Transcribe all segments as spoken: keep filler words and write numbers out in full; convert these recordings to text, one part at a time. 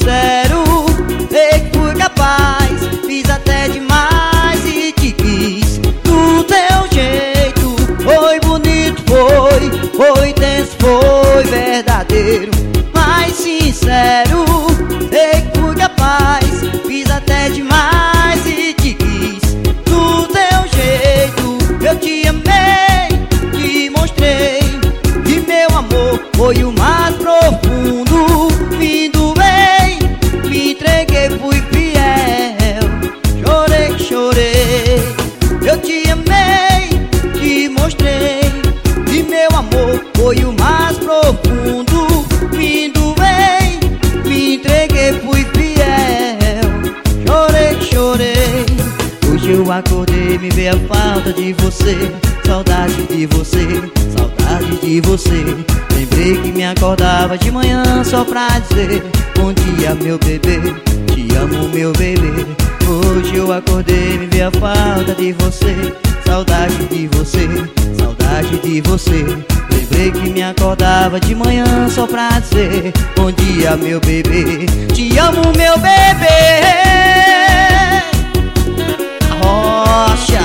sincero, sei que fui capaz, fiz até demais e te quis do teu jeito. Foi bonito, foi, foi intenso, foi verdadeiro, mais sincero, sei que fui capaz, fiz até demais e te quis do teu jeito. Eu te amei, te mostrei, e meu amor foi o mais profundo. Me doei, me entreguei, fui fiel, chorei que chorei. Eu te amei, te mostrei, e meu amor foi o mais profundo. Me doei, me entreguei, fui fiel, chorei que chorei. Hoje eu acordei, me veio a falta de você, saudade de você, saudade de você. Lembrei que me acordava de manhã só pra dizer bom dia, meu bebê, te amo, meu bebê. Hoje eu acordei, me veio a falta de você, saudade de você, saudade de você. Lembrei que me acordava de manhã só pra dizer bom dia, meu bebê, te amo, meu bebê. Rocha.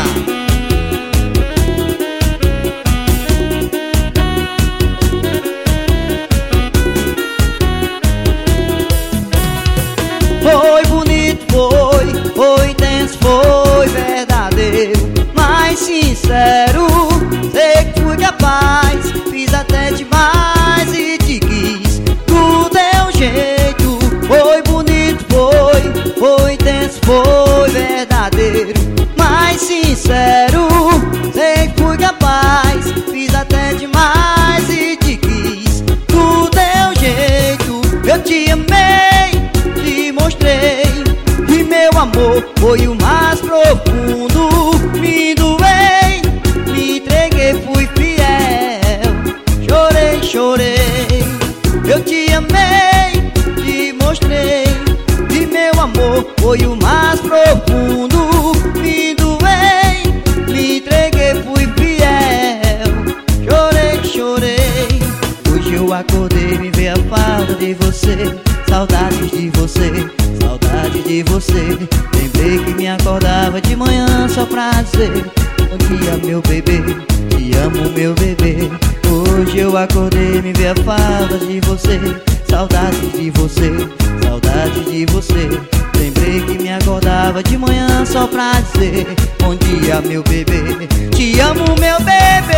Foi bonito, foi, foi intenso, foi verdadeiro, mais sincero, sei que fui capaz, fiz até demais e te quis do teu jeito. Foi bonito, foi, foi intenso, foi verdadeiro, mais sincero, sei que fui capaz, fiz até demais e te quis do teu jeito. Eu te amei, te mostrei, e meu amor foi o mais profundo. Me doei, me entreguei, fui fiel, chorei, chorei. Eu te amei, te mostrei, e meu amor foi o mais profundo. Me doei, me entreguei, fui fiel, chorei, chorei. Hoje eu acordei, me veio a falta de você, saudade de você, saudade de você. Lembrei que me acordava de manhã só pra dizer bom dia, meu bebê, te amo, meu bebê. Hoje eu acordei, me veio a falta de você, saudade de você, saudade de você. Lembrei que me acordava de manhã só pra dizer bom dia, meu bebê, te amo, meu bebê.